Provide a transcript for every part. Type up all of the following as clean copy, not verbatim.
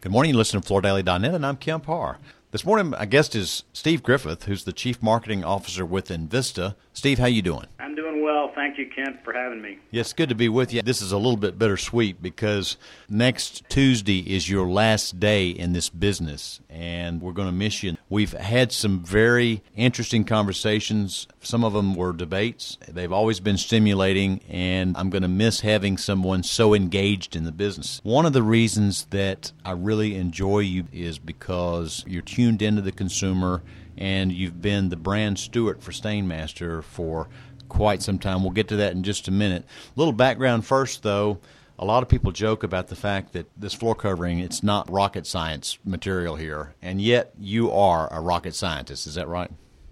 Good morning. You listen to FloorDaily.net, and I'm Kemp Harr. This morning, my guest is Steve Griffith, who's the Chief Marketing Officer with Envista. Steve, how you doing? I'm doing well. Thank you, Kemp, for having me. Yes, good to be with you. This is a little bit bittersweet because next Tuesday is your last day in this business, and we're going to miss you. We've had some very interesting conversations. Some of them were debates. They've always been stimulating, and I'm going to miss having someone so engaged in the business. One of the reasons that I really enjoy you is because you're tuned into the consumer, and you've been the brand steward for Stainmaster for quite some time. We'll get to that in just a minute. A little background first, though. A lot of people joke about the fact that this floor covering, it's not rocket science material here, and yet you are a rocket scientist. Is that right?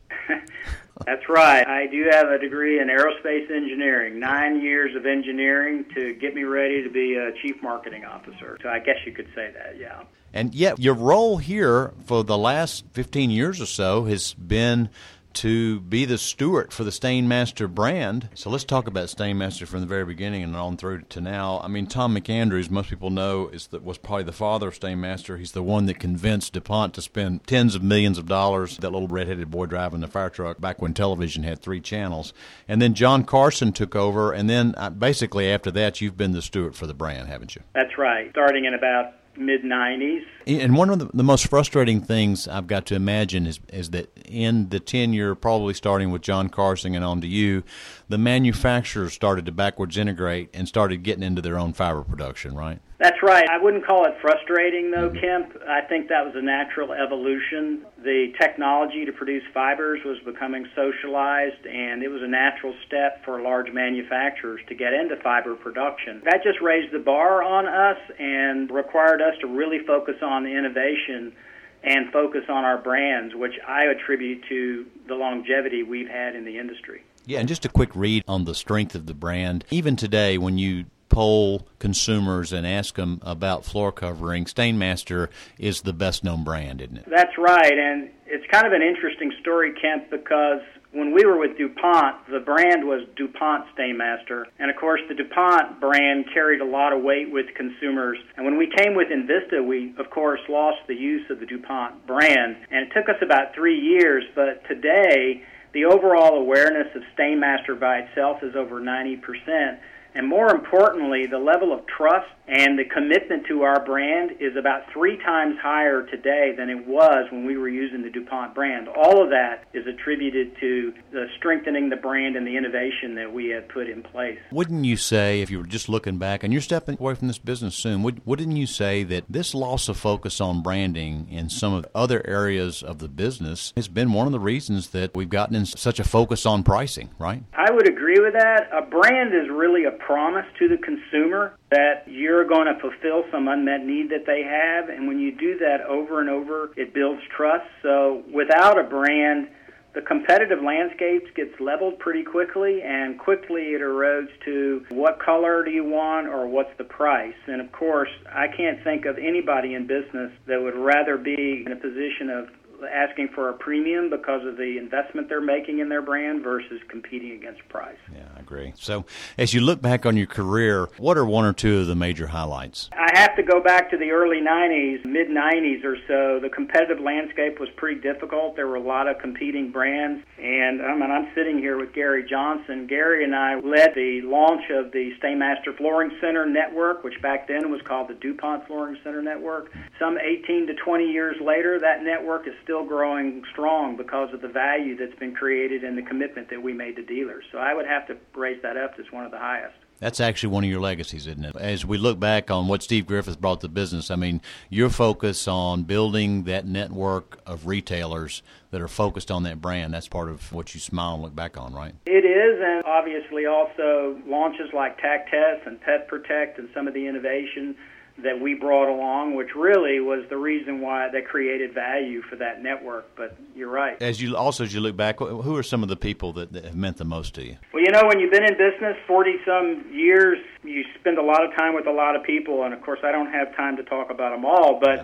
That's right. I do have a degree in aerospace engineering, 9 years of engineering to get me ready to be a chief marketing officer. So I guess you could say that, yeah. And yet your role here for the last 15 years or so has been to be the steward for the Stainmaster brand. So let's talk about Stainmaster from the very beginning and on through to now. I mean, Tom McAndrews, most people know, was probably the father of Stainmaster. He's the one that convinced DuPont to spend tens of millions of dollars, that little redheaded boy driving the fire truck, back when television had 3 channels. And then John Carson took over, and then basically after that, you've been the steward for the brand, haven't you? That's right, starting in about mid-'90s. And one of the most frustrating things I've got to imagine is that in the tenure, probably starting with John Carson and on to you, the manufacturers started to backwards integrate and started getting into their own fiber production, right? That's right. I wouldn't call it frustrating, though, Kemp. I think that was a natural evolution. The technology to produce fibers was becoming socialized, and it was a natural step for large manufacturers to get into fiber production. That just raised the bar on us and required us to really focus on innovation and focus on our brands, which I attribute to the longevity we've had in the industry. Yeah, and just a quick read on the strength of the brand. Even today, when you poll consumers and ask them about floor covering, Stainmaster is the best-known brand, isn't it? That's right, and it's kind of an interesting story, Kent, because when we were with DuPont, the brand was DuPont Stainmaster, and of course the DuPont brand carried a lot of weight with consumers. And when we came with Envista, we of course lost the use of the DuPont brand, and it took us about 3 years, but today the overall awareness of Stainmaster by itself is over 90%. And more importantly, the level of trust and the commitment to our brand is about 3 times higher today than it was when we were using the DuPont brand. All of that is attributed to the strengthening the brand and the innovation that we have put in place. Wouldn't you say, if you were just looking back, and you're stepping away from this business soon, wouldn't you say that this loss of focus on branding in some of the other areas of the business has been one of the reasons that we've gotten in such a focus on pricing, right? I would agree with that. A brand is really a promise to the consumer that you're going to fulfill some unmet need that they have, and when you do that over and over, it builds trust. So without a brand, the competitive landscape gets leveled pretty quickly, and quickly it erodes to what color do you want or what's the price. And of course, I can't think of anybody in business that would rather be in a position of asking for a premium because of the investment they're making in their brand versus competing against price. Yeah, I agree. So as you look back on your career, what are one or two of the major highlights? I have to go back to the early 90s, mid-90s or so. The competitive landscape was pretty difficult. There were a lot of competing brands, and I'm sitting here with Gary Johnson. Gary and I led the launch of the Stainmaster Flooring Center Network, which back then was called the DuPont Flooring Center Network. Some 18 to 20 years later, that network is still growing strong because of the value that's been created and the commitment that we made to dealers. So I would have to raise that up as one of the highest. That's actually one of your legacies, isn't it? As we look back on what Steve Griffith brought to business, I mean, your focus on building that network of retailers that are focused on that brand, that's part of what you smile and look back on, right? It is, and obviously also launches like TacTest and Pet Protect and some of the innovation that we brought along, which really was the reason why they created value for that network. But you're right. As you look back, who are some of the people that have meant the most to you? Well, when you've been in business 40-some years, you spend a lot of time with a lot of people, and of course I don't have time to talk about them all, but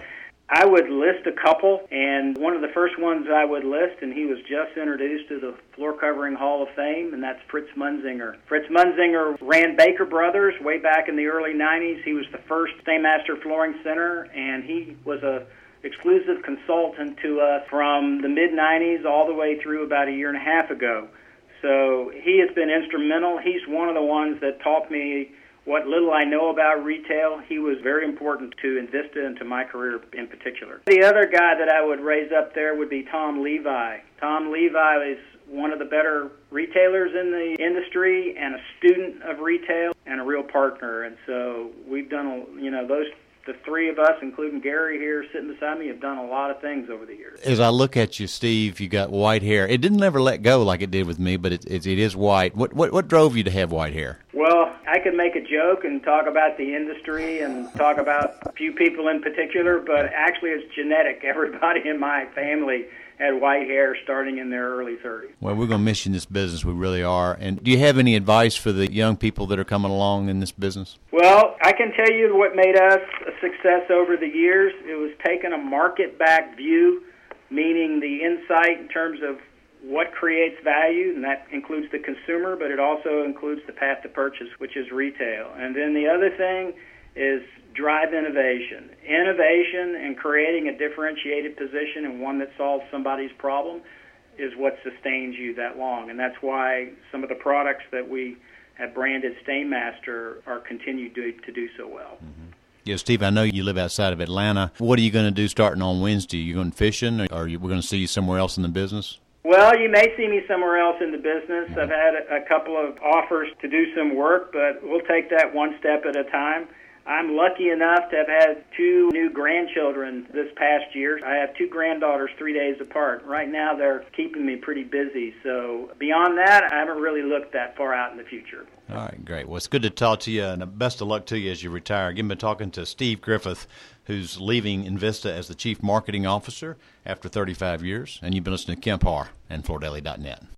I would list a couple, and one of the first ones I would list, and he was just introduced to the Floor Covering Hall of Fame, and that's Fritz Munzinger. Fritz Munzinger ran Baker Brothers way back in the early 90s. He was the first Stainmaster flooring center, and he was a exclusive consultant to us from the mid-90s all the way through about a year and a half ago. So he has been instrumental. He's one of the ones that taught me what little I know about retail. He was very important to Invista and to my career in particular. The other guy that I would raise up there would be Tom Levi. Tom Levi is one of the better retailers in the industry and a student of retail and a real partner. And so we've done, the three of us, including Gary here sitting beside me, have done a lot of things over the years. As I look at you, Steve, you got white hair. It didn't ever let go like it did with me, but it is white. What drove you to have white hair? Well, I could make a joke and talk about the industry and talk about a few people in particular, but actually it's genetic. Everybody in my family had white hair starting in their early 30s. Well, we're going to miss you in this business. We really are. And do you have any advice for the young people that are coming along in this business? Well, I can tell you what made us a success over the years. It was taking a market-backed view, meaning the insight in terms of what creates value, and that includes the consumer, but it also includes the path to purchase, which is retail. And then the other thing is drive innovation. Innovation and creating a differentiated position and one that solves somebody's problem is what sustains you that long. And that's why some of the products that we have branded Stainmaster are continued to do so well. Mm-hmm. Yeah, Steve, I know you live outside of Atlanta. What are you going to do starting on Wednesday? Are you going fishing, or we're going to see you somewhere else in the business? Well, you may see me somewhere else in the business. I've had a couple of offers to do some work, but we'll take that one step at a time. I'm lucky enough to have had 2 new grandchildren this past year. I have 2 granddaughters 3 days apart. Right now they're keeping me pretty busy. So beyond that, I haven't really looked that far out in the future. All right, great. Well, it's good to talk to you, and best of luck to you as you retire. Again, been talking to Steve Griffith, who's leaving Invista as the Chief Marketing Officer after 35 years, and you've been listening to Kemp Harr and FloorDaily.net.